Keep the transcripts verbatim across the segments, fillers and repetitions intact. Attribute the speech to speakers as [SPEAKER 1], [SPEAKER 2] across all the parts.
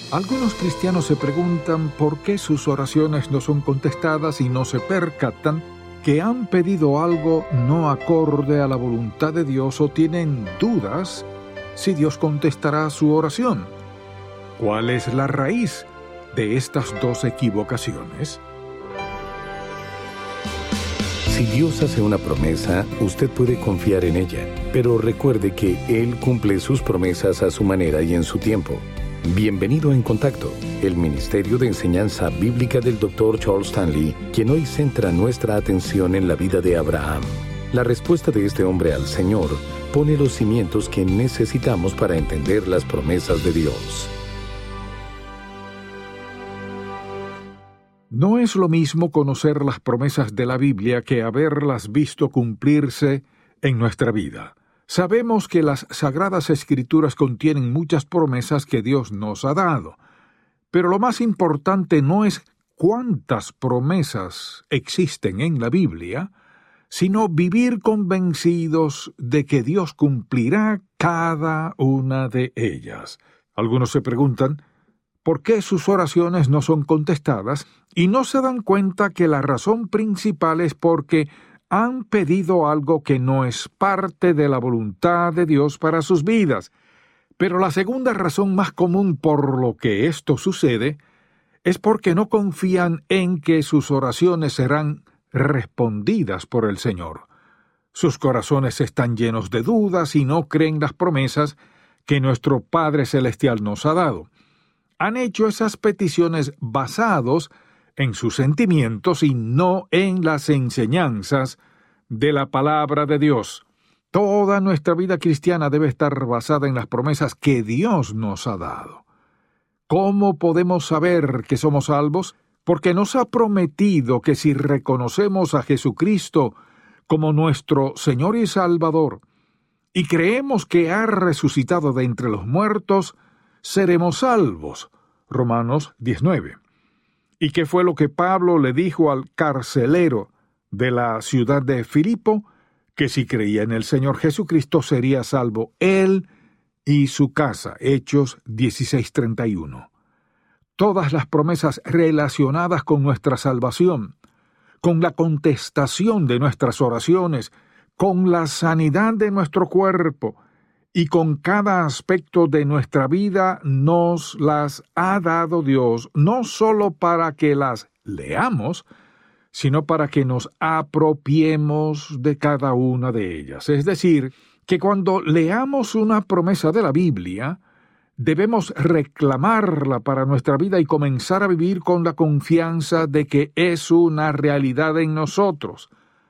[SPEAKER 1] Algunos cristianos se preguntan por qué sus oraciones no son contestadas y no se percatan que han pedido algo no acorde a la voluntad de Dios o tienen dudas si Dios contestará su oración. ¿Cuál es la raíz de estas dos equivocaciones?
[SPEAKER 2] Si Dios hace una promesa, usted puede confiar en ella, pero recuerde que Él cumple sus promesas a su manera y en su tiempo. Bienvenido a En Contacto, el Ministerio de Enseñanza Bíblica del doctor Charles Stanley, quien hoy centra nuestra atención en la vida de Abraham. La respuesta de este hombre al Señor pone los cimientos que necesitamos para entender las promesas de Dios.
[SPEAKER 1] No es lo mismo conocer las promesas de la Biblia que haberlas visto cumplirse en nuestra vida. Sabemos que las Sagradas Escrituras contienen muchas promesas que Dios nos ha dado, pero lo más importante no es cuántas promesas existen en la Biblia, sino vivir convencidos de que Dios cumplirá cada una de ellas. Algunos se preguntan, ¿por qué sus oraciones no son contestadas? Y no se dan cuenta que la razón principal es porque han pedido algo que no es parte de la voluntad de Dios para sus vidas. Pero la segunda razón más común por lo que esto sucede es porque no confían en que sus oraciones serán respondidas por el Señor. Sus corazones están llenos de dudas y no creen las promesas que nuestro Padre Celestial nos ha dado. Han hecho esas peticiones basados en sus sentimientos y no en las enseñanzas de la palabra de Dios. Toda nuestra vida cristiana debe estar basada en las promesas que Dios nos ha dado. ¿Cómo podemos saber que somos salvos? Porque nos ha prometido que si reconocemos a Jesucristo como nuestro Señor y Salvador y creemos que ha resucitado de entre los muertos, seremos salvos. Romanos diecinueve. ¿Y qué fue lo que Pablo le dijo al carcelero de la ciudad de Filipo? Que si creía en el Señor Jesucristo sería salvo él y su casa. Hechos dieciséis treinta y uno. Todas las promesas relacionadas con nuestra salvación, con la contestación de nuestras oraciones, con la sanidad de nuestro cuerpo y con cada aspecto de nuestra vida nos las ha dado Dios, no solo para que las leamos, sino para que nos apropiemos de cada una de ellas. Es decir, que cuando leamos una promesa de la Biblia, debemos reclamarla para nuestra vida y comenzar a vivir con la confianza de que es una realidad en nosotros.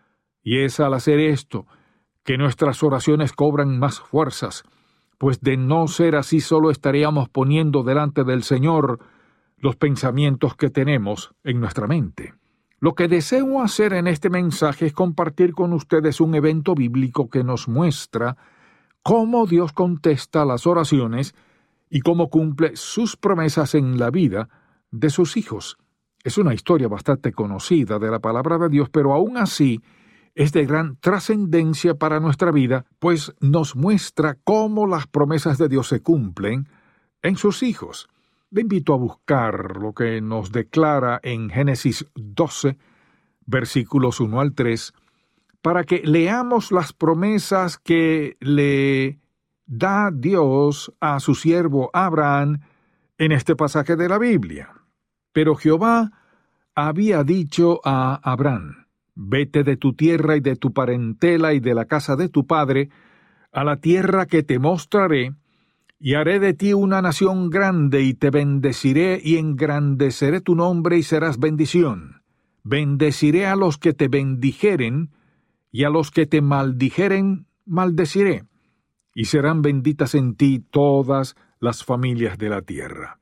[SPEAKER 1] Y es al hacer esto que nuestras oraciones cobran más fuerzas, pues de no ser así solo estaríamos poniendo delante del Señor los pensamientos que tenemos en nuestra mente. Lo que deseo hacer en este mensaje es compartir con ustedes un evento bíblico que nos muestra cómo Dios contesta las oraciones y cómo cumple sus promesas en la vida de sus hijos. Es una historia bastante conocida de la palabra de Dios, pero aún así es de gran trascendencia para nuestra vida, pues nos muestra cómo las promesas de Dios se cumplen en sus hijos. Le invito a buscar lo que nos declara en Génesis doce, versículos uno al tres, para que leamos las promesas que le da Dios a su siervo Abraham en este pasaje de la Biblia. Pero Jehová había dicho a Abraham: vete de tu tierra y de tu parentela y de la casa de tu padre, a la tierra que te mostraré, y haré de ti una nación grande, y te bendeciré y engrandeceré tu nombre y serás bendición. Bendeciré a los que te bendijeren, y a los que te maldijeren, maldeciré, y serán benditas en ti todas las familias de la tierra.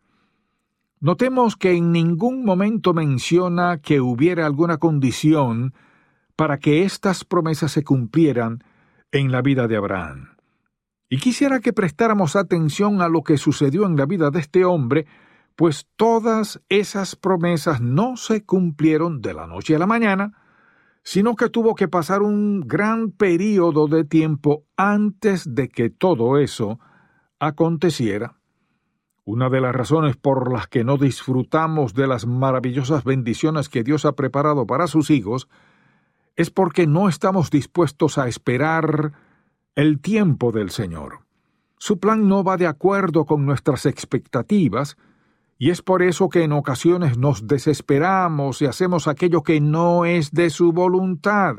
[SPEAKER 1] Notemos que en ningún momento menciona que hubiera alguna condición para que estas promesas se cumplieran en la vida de Abraham. Y quisiera que prestáramos atención a lo que sucedió en la vida de este hombre, pues todas esas promesas no se cumplieron de la noche a la mañana, sino que tuvo que pasar un gran período de tiempo antes de que todo eso aconteciera. Una de las razones por las que no disfrutamos de las maravillosas bendiciones que Dios ha preparado para sus hijos es porque no estamos dispuestos a esperar el tiempo del Señor. Su plan no va de acuerdo con nuestras expectativas, y es por eso que en ocasiones nos desesperamos y hacemos aquello que no es de su voluntad.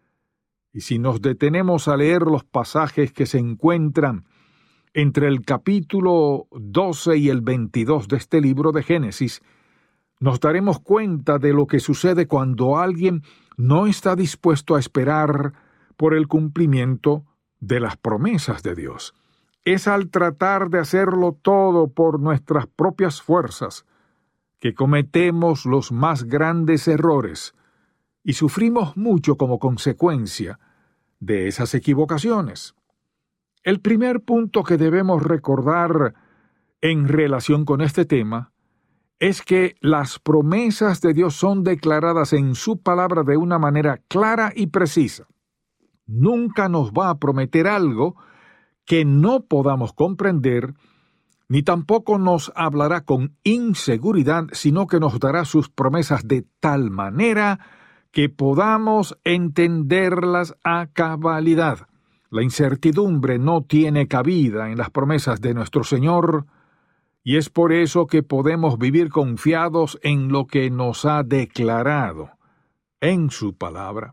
[SPEAKER 1] Y si nos detenemos a leer los pasajes que se encuentran entre el capítulo doce y el veintidós de este libro de Génesis, nos daremos cuenta de lo que sucede cuando alguien no está dispuesto a esperar por el cumplimiento de las promesas de Dios. Es al tratar de hacerlo todo por nuestras propias fuerzas que cometemos los más grandes errores y sufrimos mucho como consecuencia de esas equivocaciones. El primer punto que debemos recordar en relación con este tema es que las promesas de Dios son declaradas en su palabra de una manera clara y precisa. Nunca nos va a prometer algo que no podamos comprender, ni tampoco nos hablará con inseguridad, sino que nos dará sus promesas de tal manera que podamos entenderlas a cabalidad. La incertidumbre no tiene cabida en las promesas de nuestro Señor, y es por eso que podemos vivir confiados en lo que nos ha declarado en su palabra.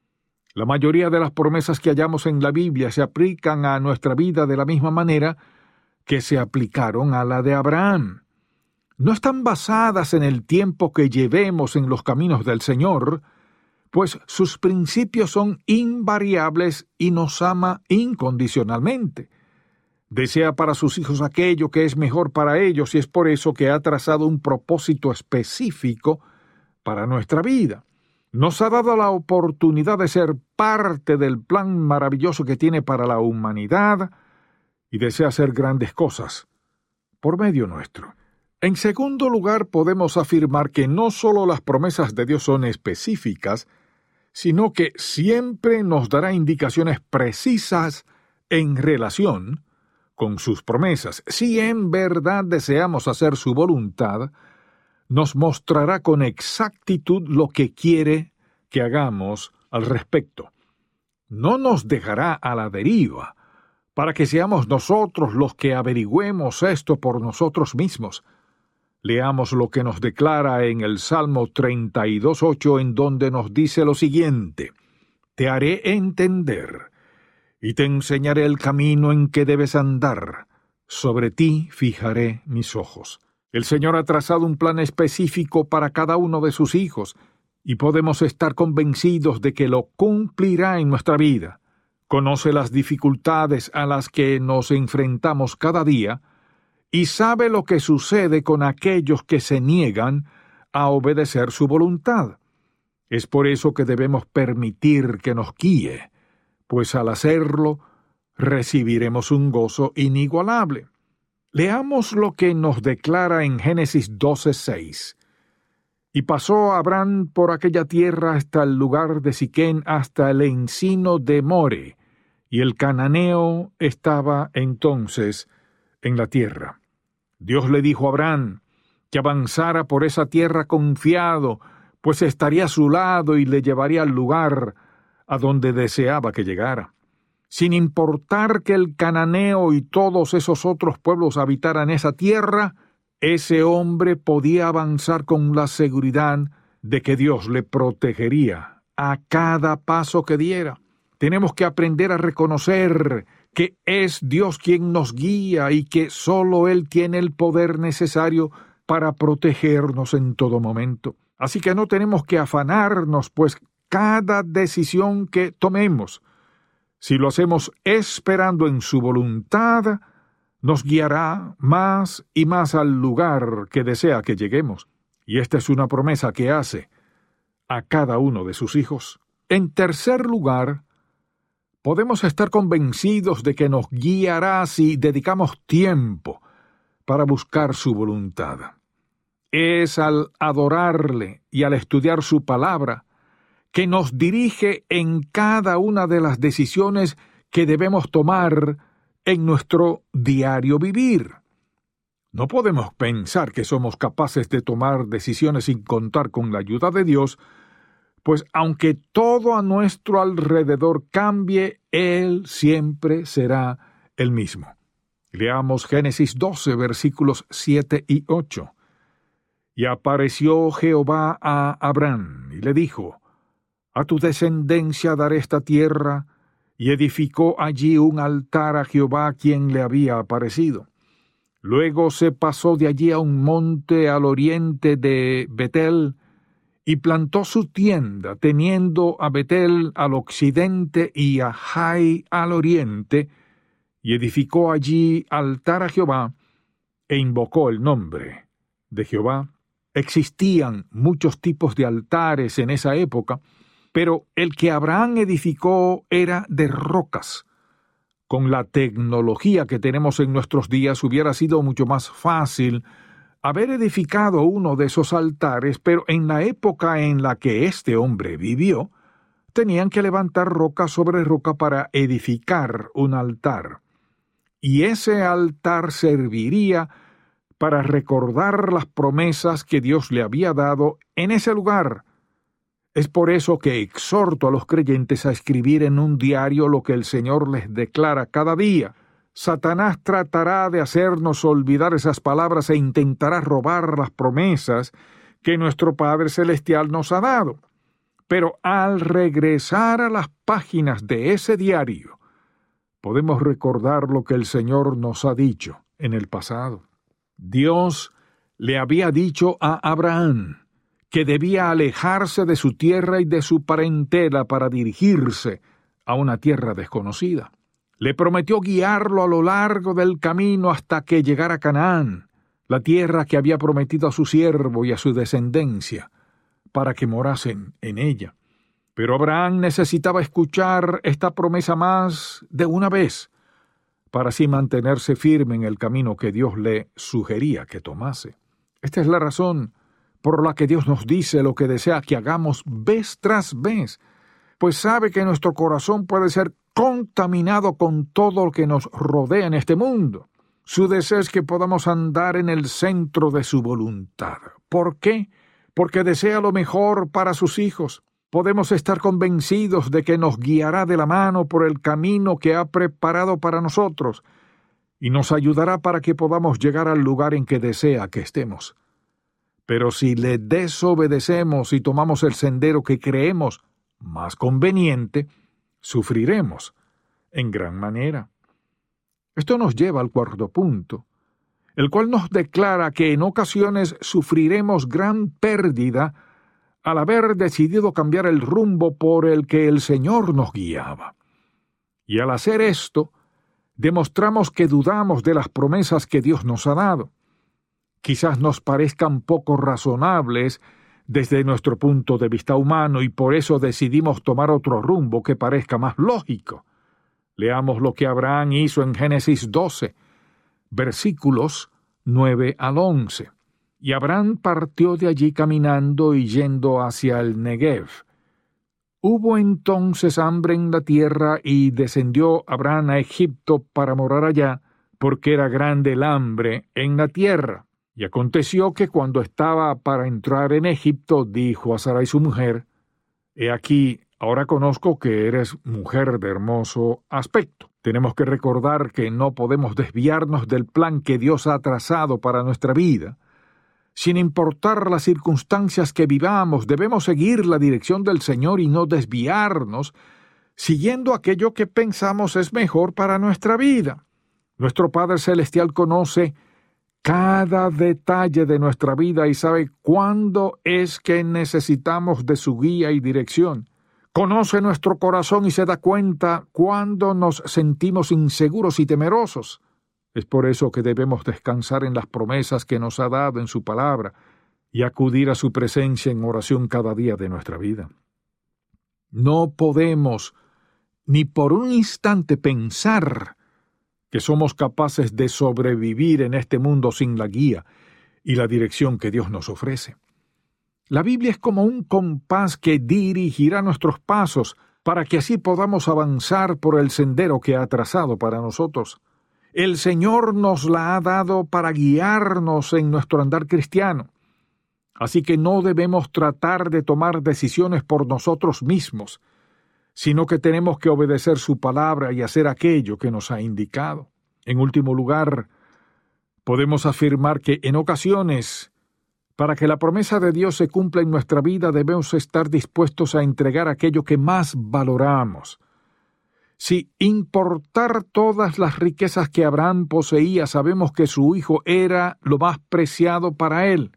[SPEAKER 1] La mayoría de las promesas que hallamos en la Biblia se aplican a nuestra vida de la misma manera que se aplicaron a la de Abraham. No están basadas en el tiempo que llevemos en los caminos del Señor, pues sus principios son invariables y nos ama incondicionalmente. Desea para sus hijos aquello que es mejor para ellos y es por eso que ha trazado un propósito específico para nuestra vida. Nos ha dado la oportunidad de ser parte del plan maravilloso que tiene para la humanidad y desea hacer grandes cosas por medio nuestro. En segundo lugar, podemos afirmar que no solo las promesas de Dios son específicas, sino que siempre nos dará indicaciones precisas en relación con sus promesas. Si en verdad deseamos hacer su voluntad, nos mostrará con exactitud lo que quiere que hagamos al respecto. No nos dejará a la deriva, para que seamos nosotros los que averigüemos esto por nosotros mismos. Leamos lo que nos declara en el Salmo treinta y dos, ocho, en donde nos dice lo siguiente: «Te haré entender, y te enseñaré el camino en que debes andar. Sobre ti fijaré mis ojos». El Señor ha trazado un plan específico para cada uno de sus hijos, y podemos estar convencidos de que lo cumplirá en nuestra vida. Conoce las dificultades a las que nos enfrentamos cada día, y sabe lo que sucede con aquellos que se niegan a obedecer su voluntad. Es por eso que debemos permitir que nos guíe, pues al hacerlo recibiremos un gozo inigualable. Leamos lo que nos declara en Génesis doce, seis. «Y pasó Abraham por aquella tierra hasta el lugar de Siquén, hasta el encino de More, y el cananeo estaba entonces en la tierra. Dios le dijo a Abraham que avanzara por esa tierra confiado, pues estaría a su lado y le llevaría al lugar a donde deseaba que llegara. Sin importar que el cananeo y todos esos otros pueblos habitaran esa tierra, ese hombre podía avanzar con la seguridad de que Dios le protegería a cada paso que diera. Tenemos que aprender a reconocer que es Dios quien nos guía y que solo Él tiene el poder necesario para protegernos en todo momento. Así que no tenemos que afanarnos, pues cada decisión que tomemos, si lo hacemos esperando en su voluntad, nos guiará más y más al lugar que desea que lleguemos. Y esta es una promesa que hace a cada uno de sus hijos. En tercer lugar, podemos estar convencidos de que nos guiará si dedicamos tiempo para buscar su voluntad. Es al adorarle y al estudiar su palabra que nos dirige en cada una de las decisiones que debemos tomar en nuestro diario vivir. No podemos pensar que somos capaces de tomar decisiones sin contar con la ayuda de Dios, pues aunque todo a nuestro alrededor cambie, Él siempre será el mismo. Leamos Génesis doce, versículos siete y ocho. Y apareció Jehová a Abraham, y le dijo, A tu descendencia daré esta tierra, y edificó allí un altar a Jehová quien le había aparecido. Luego se pasó de allí a un monte al oriente de Betel, y plantó su tienda, teniendo a Betel al occidente y a Jai al oriente, y edificó allí altar a Jehová, e invocó el nombre de Jehová. Existían muchos tipos de altares en esa época, pero el que Abraham edificó era de rocas. Con la tecnología que tenemos en nuestros días hubiera sido mucho más fácil haber edificado uno de esos altares, pero en la época en la que este hombre vivió, tenían que levantar roca sobre roca para edificar un altar. Y ese altar serviría para recordar las promesas que Dios le había dado en ese lugar. Es por eso que exhorto a los creyentes a escribir en un diario lo que el Señor les declara cada día. Satanás tratará de hacernos olvidar esas palabras e intentará robar las promesas que nuestro Padre Celestial nos ha dado. Pero al regresar a las páginas de ese diario, podemos recordar lo que el Señor nos ha dicho en el pasado. Dios le había dicho a Abraham que debía alejarse de su tierra y de su parentela para dirigirse a una tierra desconocida. Le prometió guiarlo a lo largo del camino hasta que llegara a Canaán, la tierra que había prometido a su siervo y a su descendencia, para que morasen en ella. Pero Abraham necesitaba escuchar esta promesa más de una vez, para así mantenerse firme en el camino que Dios le sugería que tomase. Esta es la razón por la que Dios nos dice lo que desea que hagamos vez tras vez, pues sabe que nuestro corazón puede ser contaminado con todo lo que nos rodea en este mundo. Su deseo es que podamos andar en el centro de su voluntad. ¿Por qué? Porque desea lo mejor para sus hijos. Podemos estar convencidos de que nos guiará de la mano por el camino que ha preparado para nosotros y nos ayudará para que podamos llegar al lugar en que desea que estemos. Pero si le desobedecemos y tomamos el sendero que creemos más conveniente, sufriremos en gran manera. Esto nos lleva al cuarto punto, el cual nos declara que en ocasiones sufriremos gran pérdida al haber decidido cambiar el rumbo por el que el Señor nos guiaba. Y al hacer esto, demostramos que dudamos de las promesas que Dios nos ha dado. Quizás nos parezcan poco razonables desde nuestro punto de vista humano y por eso decidimos tomar otro rumbo que parezca más lógico. Leamos lo que Abraham hizo en Génesis doce, versículos nueve al once. Y Abraham partió de allí caminando y yendo hacia el Negev. Hubo entonces hambre en la tierra y descendió Abraham a Egipto para morar allá, porque era grande el hambre en la tierra. Y aconteció que cuando estaba para entrar en Egipto, dijo a Sarai su mujer, «He aquí, ahora conozco que eres mujer de hermoso aspecto». Tenemos que recordar que no podemos desviarnos del plan que Dios ha trazado para nuestra vida. Sin importar las circunstancias que vivamos, debemos seguir la dirección del Señor y no desviarnos, siguiendo aquello que pensamos es mejor para nuestra vida. Nuestro Padre Celestial conoce cada detalle de nuestra vida y sabe cuándo es que necesitamos de su guía y dirección. Conoce nuestro corazón y se da cuenta cuando nos sentimos inseguros y temerosos. Es por eso que debemos descansar en las promesas que nos ha dado en su palabra y acudir a su presencia en oración cada día de nuestra vida. No podemos ni por un instante pensar que somos capaces de sobrevivir en este mundo sin la guía y la dirección que Dios nos ofrece. La Biblia es como un compás que dirigirá nuestros pasos para que así podamos avanzar por el sendero que ha trazado para nosotros. El Señor nos la ha dado para guiarnos en nuestro andar cristiano. Así que no debemos tratar de tomar decisiones por nosotros mismos, sino que tenemos que obedecer su palabra y hacer aquello que nos ha indicado. En último lugar, podemos afirmar que en ocasiones, para que la promesa de Dios se cumpla en nuestra vida, debemos estar dispuestos a entregar aquello que más valoramos. Si importar todas las riquezas que Abraham poseía, sabemos que su hijo era lo más preciado para él.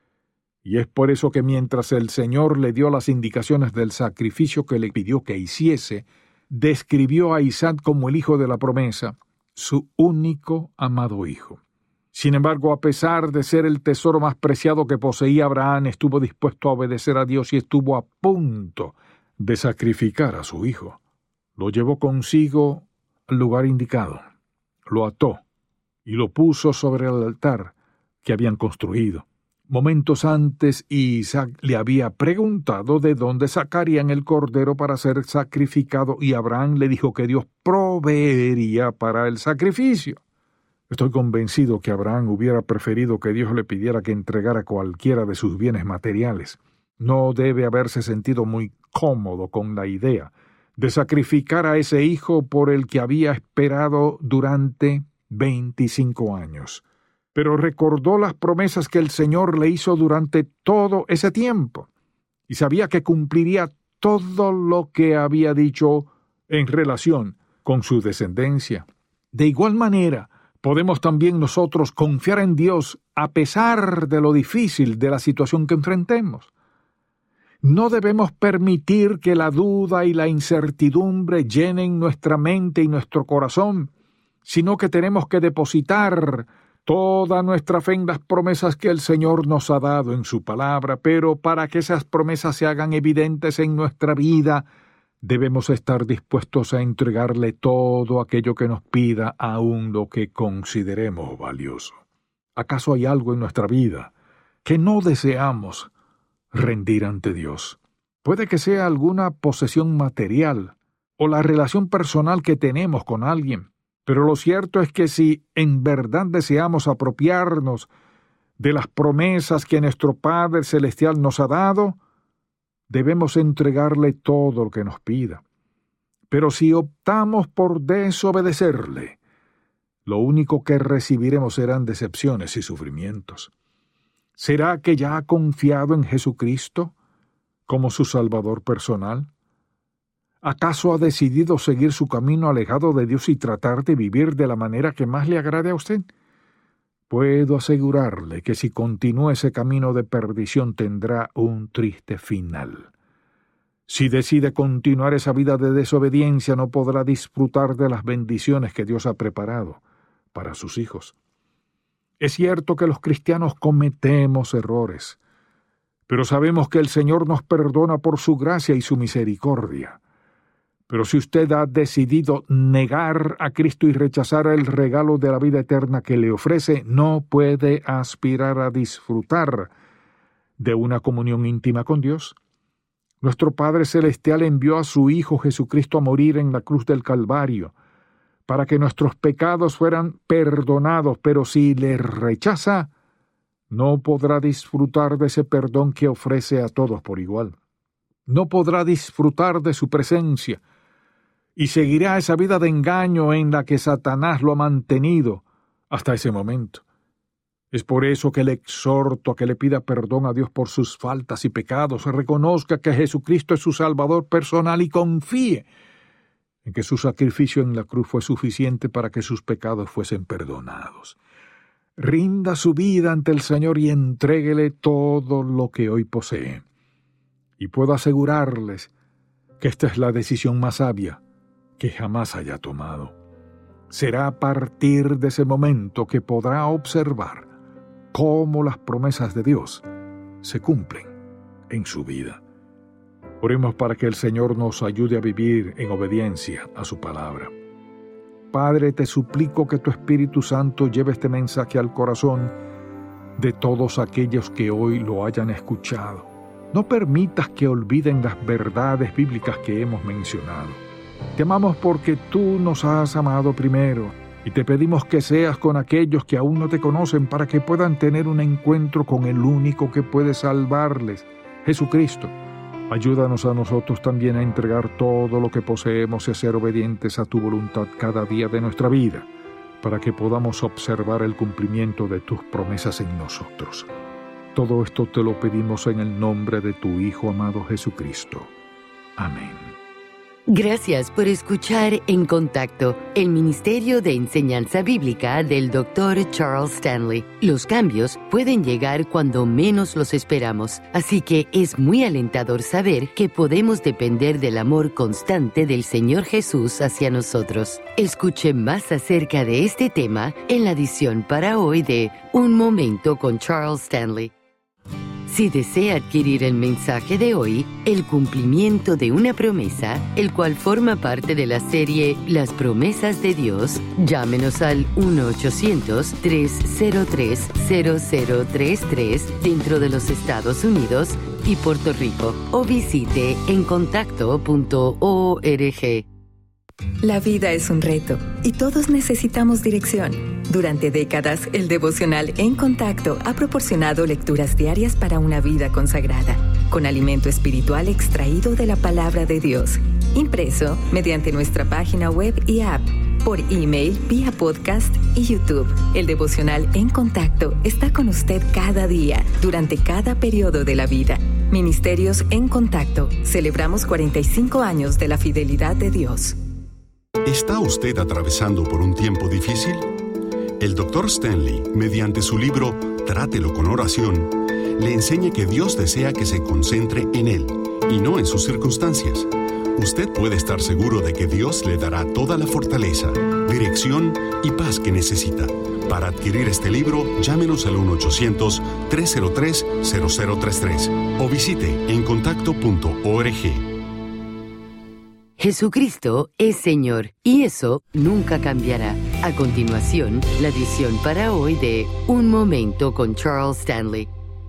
[SPEAKER 1] Y es por eso que mientras el Señor le dio las indicaciones del sacrificio que le pidió que hiciese, describió a Isaac como el hijo de la promesa, su único amado hijo. Sin embargo, a pesar de ser el tesoro más preciado que poseía Abraham, estuvo dispuesto a obedecer a Dios y estuvo a punto de sacrificar a su hijo. Lo llevó consigo al lugar indicado, lo ató y lo puso sobre el altar que habían construido. Momentos antes, Isaac le había preguntado de dónde sacarían el cordero para ser sacrificado y Abraham le dijo que Dios proveería para el sacrificio. Estoy convencido que Abraham hubiera preferido que Dios le pidiera que entregara cualquiera de sus bienes materiales. No debe haberse sentido muy cómodo con la idea de sacrificar a ese hijo por el que había esperado durante veinticinco años. Pero recordó las promesas que el Señor le hizo durante todo ese tiempo, y sabía que cumpliría todo lo que había dicho en relación con su descendencia. De igual manera, podemos también nosotros confiar en Dios a pesar de lo difícil de la situación que enfrentemos. No debemos permitir que la duda y la incertidumbre llenen nuestra mente y nuestro corazón, sino que tenemos que depositar toda nuestra fe en las promesas que el Señor nos ha dado en su palabra, pero para que esas promesas se hagan evidentes en nuestra vida, debemos estar dispuestos a entregarle todo aquello que nos pida, aun lo que consideremos valioso. ¿Acaso hay algo en nuestra vida que no deseamos rendir ante Dios? Puede que sea alguna posesión material o la relación personal que tenemos con alguien, pero lo cierto es que si en verdad deseamos apropiarnos de las promesas que nuestro Padre Celestial nos ha dado, debemos entregarle todo lo que nos pida. Pero si optamos por desobedecerle, lo único que recibiremos serán decepciones y sufrimientos. ¿Será que ya ha confiado en Jesucristo como su Salvador personal? ¿Acaso ha decidido seguir su camino alejado de Dios y tratar de vivir de la manera que más le agrade a usted? Puedo asegurarle que si continúa ese camino de perdición tendrá un triste final. Si decide continuar esa vida de desobediencia, no podrá disfrutar de las bendiciones que Dios ha preparado para sus hijos. Es cierto que los cristianos cometemos errores, pero sabemos que el Señor nos perdona por su gracia y su misericordia. Pero si usted ha decidido negar a Cristo y rechazar el regalo de la vida eterna que le ofrece, no puede aspirar a disfrutar de una comunión íntima con Dios. Nuestro Padre Celestial envió a su Hijo Jesucristo a morir en la cruz del Calvario, para que nuestros pecados fueran perdonados, pero si le rechaza, no podrá disfrutar de ese perdón que ofrece a todos por igual. No podrá disfrutar de su presencia, y seguirá esa vida de engaño en la que Satanás lo ha mantenido hasta ese momento. Es por eso que le exhorto a que le pida perdón a Dios por sus faltas y pecados, reconozca que Jesucristo es su Salvador personal y confíe en que su sacrificio en la cruz fue suficiente para que sus pecados fuesen perdonados. Rinda su vida ante el Señor y entréguele todo lo que hoy posee. Y puedo asegurarles que esta es la decisión más sabia que jamás haya tomado. Será a partir de ese momento que podrá observar cómo las promesas de Dios se cumplen en su vida. Oremos para que el Señor nos ayude a vivir en obediencia a su palabra. Padre, te suplico que tu Espíritu Santo lleve este mensaje al corazón de todos aquellos que hoy lo hayan escuchado. No permitas que olviden las verdades bíblicas que hemos mencionado. Te amamos porque tú nos has amado primero Y te pedimos que seas con aquellos que aún no te conocen para que puedan tener un encuentro con el único que puede salvarles, Jesucristo. Ayúdanos a nosotros también a entregar todo lo que poseemos y a ser obedientes a tu voluntad cada día de nuestra vida, para que podamos observar el cumplimiento de tus promesas en nosotros. Todo esto te lo pedimos en el nombre de tu Hijo amado Jesucristo. Amén.
[SPEAKER 3] Gracias por escuchar En Contacto, el Ministerio de Enseñanza Bíblica del doctor Charles Stanley. Los cambios pueden llegar cuando menos los esperamos, así que es muy alentador saber que podemos depender del amor constante del Señor Jesús hacia nosotros. Escuche más acerca de este tema en la edición para hoy de Un Momento con Charles Stanley. Si desea adquirir el mensaje de hoy, el cumplimiento de una promesa, el cual forma parte de la serie Las Promesas de Dios, llámenos al uno ochocientos, tres cero tres, cero cero tres tres dentro de los Estados Unidos y Puerto Rico o visite en contacto punto org.
[SPEAKER 4] La vida es un reto y todos necesitamos dirección. Durante décadas, el devocional En Contacto ha proporcionado lecturas diarias para una vida consagrada, con alimento espiritual extraído de la palabra de Dios, impreso mediante nuestra página web y app, por email, vía podcast y YouTube. El devocional En Contacto está con usted cada día, durante cada periodo de la vida. Ministerios En Contacto. Celebramos cuarenta y cinco años de la fidelidad de Dios.
[SPEAKER 5] ¿Está usted atravesando por un tiempo difícil? El doctor Stanley, mediante su libro Trátelo con oración, le enseña que Dios desea que se concentre en Él y no en sus circunstancias. Usted puede estar seguro de que Dios le dará toda la fortaleza, dirección y paz que necesita. Para adquirir este libro, llámenos al uno ochocientos, tres cero tres, cero cero tres tres o visite en contacto punto org.
[SPEAKER 3] Jesucristo es Señor, y eso nunca cambiará. A continuación, la edición para hoy de Un Momento con Charles Stanley.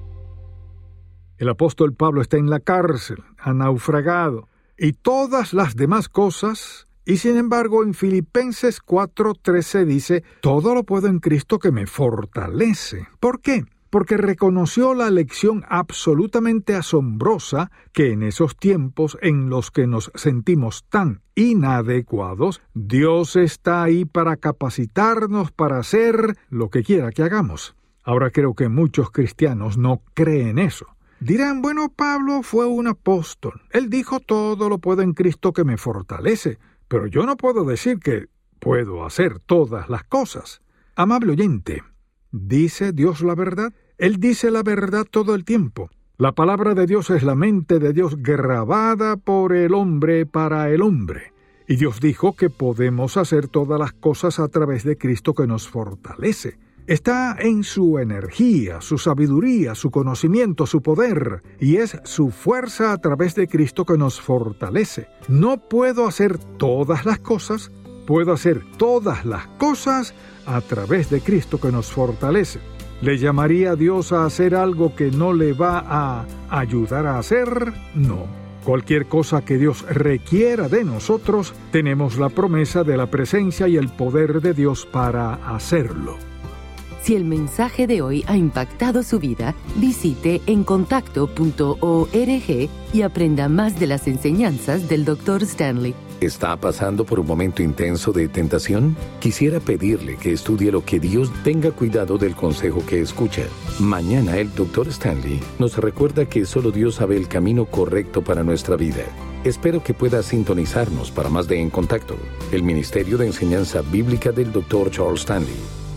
[SPEAKER 1] El apóstol Pablo está en la cárcel, ha naufragado, y todas las demás cosas, y sin embargo en Filipenses cuatro trece dice, todo lo puedo en Cristo que me fortalece. ¿Por qué? Porque reconoció la lección absolutamente asombrosa que en esos tiempos en los que nos sentimos tan inadecuados, Dios está ahí para capacitarnos para hacer lo que quiera que hagamos. Ahora creo que muchos cristianos no creen eso. Dirán, bueno, Pablo fue un apóstol. Él dijo, todo lo puedo en Cristo que me fortalece. Pero yo no puedo decir que puedo hacer todas las cosas. Amable oyente, ¿dice Dios la verdad? Él dice la verdad todo el tiempo. La palabra de Dios es la mente de Dios grabada por el hombre para el hombre. Y Dios dijo que podemos hacer todas las cosas a través de Cristo que nos fortalece. Está en su energía, su sabiduría, su conocimiento, su poder, y es su fuerza a través de Cristo que nos fortalece. No puedo hacer todas las cosas, puedo hacer todas las cosas a través de Cristo que nos fortalece. ¿Le llamaría a Dios a hacer algo que no le va a ayudar a hacer? No. Cualquier cosa que Dios requiera de nosotros, tenemos la promesa de la presencia y el poder de Dios para hacerlo.
[SPEAKER 3] Si el mensaje de hoy ha impactado su vida, visite en contacto punto org y aprenda más de las enseñanzas del doctor Stanley.
[SPEAKER 2] ¿Está pasando por un momento intenso de tentación? Quisiera pedirle que estudie lo que Dios tenga cuidado del consejo que escucha. Mañana el doctor Stanley nos recuerda que solo Dios sabe el camino correcto para nuestra vida. Espero que pueda sintonizarnos para más de En Contacto, el Ministerio de Enseñanza Bíblica del doctor Charles Stanley.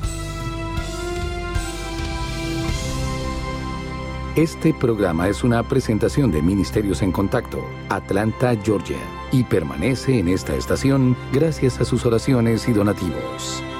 [SPEAKER 2] Este programa es una presentación de Ministerios en Contacto, Atlanta, Georgia, y permanece en esta estación gracias a sus oraciones y donativos.